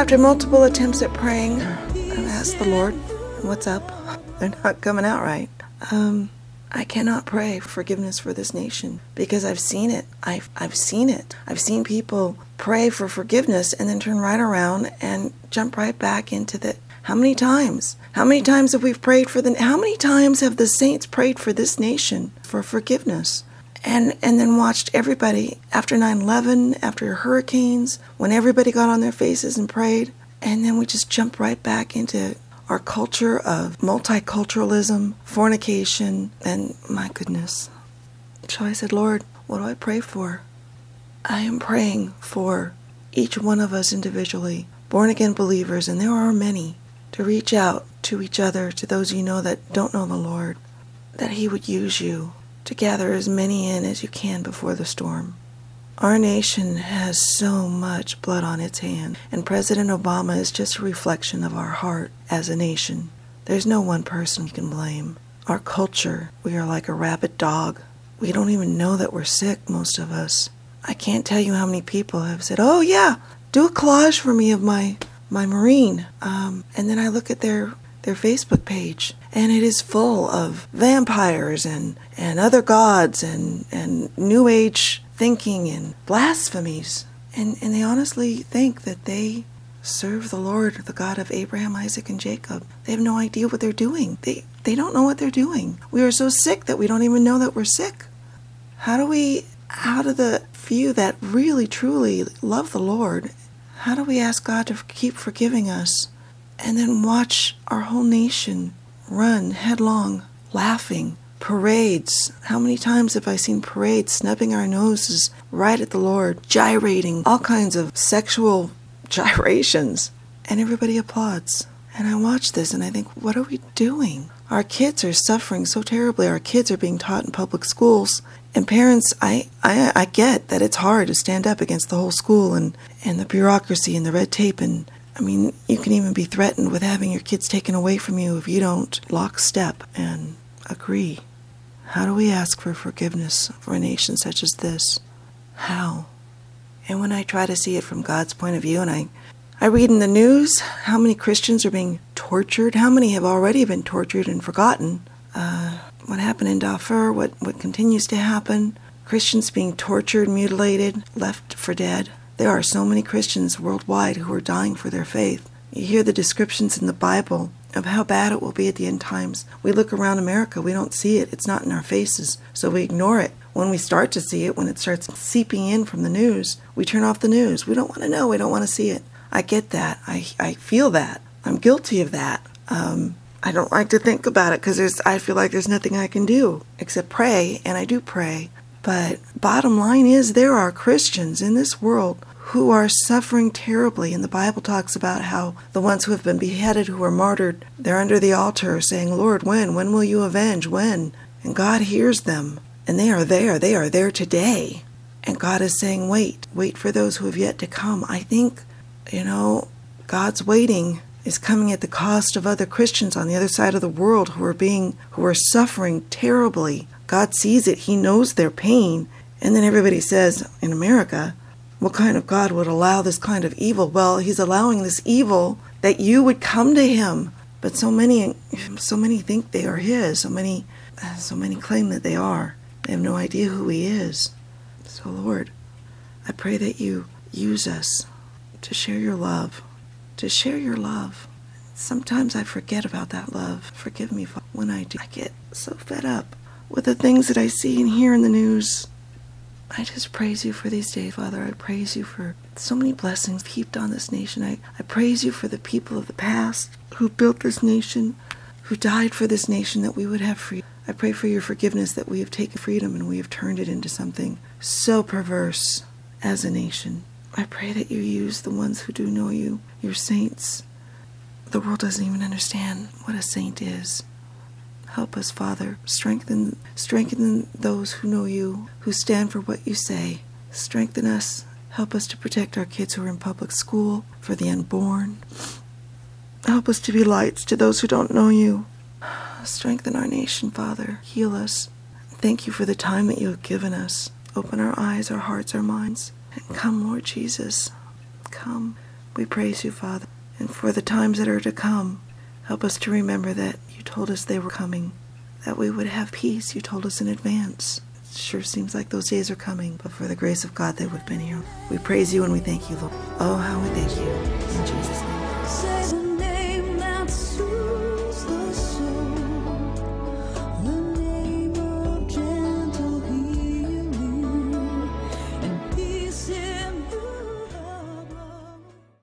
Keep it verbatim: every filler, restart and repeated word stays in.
After multiple attempts at praying, I've asked the Lord, what's up? They're not coming out right. Um, I cannot pray for forgiveness for this nation because I've seen it. I've, I've seen it. I've seen people pray for forgiveness and then turn right around and jump right back into the... How many times? How many times have we prayed for the... How many times have the saints prayed for this nation for forgiveness? And and then watched everybody, after nine eleven, after hurricanes, when everybody got on their faces and prayed, and then we just jumped right back into our culture of multiculturalism, fornication, and my goodness. So I said, Lord, what do I pray for? I am praying for each one of us individually, born-again believers, and there are many, to reach out to each other, to those you know that don't know the Lord, that He would use you to gather as many in as you can before the storm. Our nation has so much blood on its hand, and President Obama is just a reflection of our heart as a nation. There's no one person we can blame. Our culture, we are like a rabid dog. We don't even know that we're sick, most of us. I can't tell you how many people have said, oh yeah, do a collage for me of my, my Marine. Um, and then I look at their their Facebook page, and it is full of vampires and, and other gods and, and New Age thinking and blasphemies. And, and they honestly think that they serve the Lord, the God of Abraham, Isaac, and Jacob. They have no idea what they're doing. They, they don't know what they're doing. We are so sick that we don't even know that we're sick. How do we, how do the few that really, truly love the Lord, how do we ask God to keep forgiving us? And then watch our whole nation run headlong, laughing, parades. How many times have I seen parades snubbing our noses right at the Lord, gyrating, all kinds of sexual gyrations, and everybody applauds. And I watch this and I think, what are we doing? Our kids are suffering so terribly. Our kids are being taught in public schools. And parents, I, I, I get that it's hard to stand up against the whole school and, and the bureaucracy and the red tape. And I mean, you can even be threatened with having your kids taken away from you if you don't lockstep and agree. How do we ask for forgiveness for a nation such as this? How? And when I try to see it from God's point of view, and I, I read in the news how many Christians are being tortured, how many have already been tortured and forgotten, uh, what happened in Darfur, what, what continues to happen, Christians being tortured, mutilated, left for dead. There are so many Christians worldwide who are dying for their faith. You hear the descriptions in the Bible of how bad it will be at the end times. We look around America, we don't see it. It's not in our faces, so we ignore it. When we start to see it, when it starts seeping in from the news, we turn off the news. We don't want to know. We don't want to see it. I get that. I, I feel that. I'm guilty of that. Um, I don't like to think about it because there's. I feel like there's nothing I can do except pray, and I do pray. But bottom line is there are Christians in this world who are suffering terribly. And the Bible talks about how the ones who have been beheaded, who were martyred, they're under the altar saying, Lord, when? When will you avenge? When? And God hears them. And they are there. They are there today. And God is saying, wait. Wait for those who have yet to come. I think, you know, God's waiting is coming at the cost of other Christians on the other side of the world who are being, who are suffering terribly. God sees it. He knows their pain. And then everybody says, in America, what kind of God would allow this kind of evil? Well, He's allowing this evil that you would come to Him. But so many, so many think they are His. So many, so many claim that they are. They have no idea who He is. So, Lord, I pray that you use us to share your love, to share your love. Sometimes I forget about that love. Forgive me when I do. I get so fed up with the things that I see and hear in the news. I just praise you for these days, Father. I praise you for so many blessings heaped on this nation. I, I praise you for the people of the past who built this nation, who died for this nation that we would have freedom. I pray for your forgiveness that we have taken freedom and we have turned it into something so perverse as a nation. I pray that you use the ones who do know you, your saints. The world doesn't even understand what a saint is. Help us, Father. Strengthen, strengthen those who know you, who stand for what you say. Strengthen us. Help us to protect our kids who are in public school, for the unborn. Help us to be lights to those who don't know you. Strengthen our nation, Father. Heal us. Thank you for the time that you have given us. Open our eyes, our hearts, our minds. And come, Lord Jesus. Come. We praise you, Father. And for the times that are to come, help us to remember that you told us they were coming, that we would have peace. You told us in advance. It sure seems like those days are coming, but for the grace of God, they would have been here. We praise you and we thank you, Lord. Oh, how we thank you. In Jesus' name.